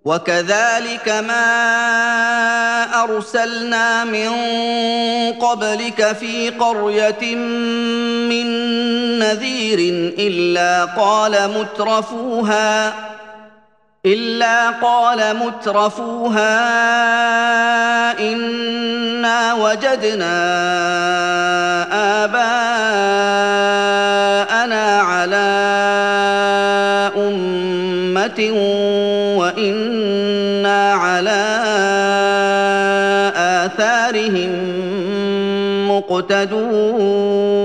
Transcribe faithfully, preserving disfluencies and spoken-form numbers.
وكذلك ما أرسلنا من قبلك في قرية من نذير إلا قال مترفوها إلا قال مترفوها إنا وجدنا آباءنا على أمة وإنا على آثارهم مقتدون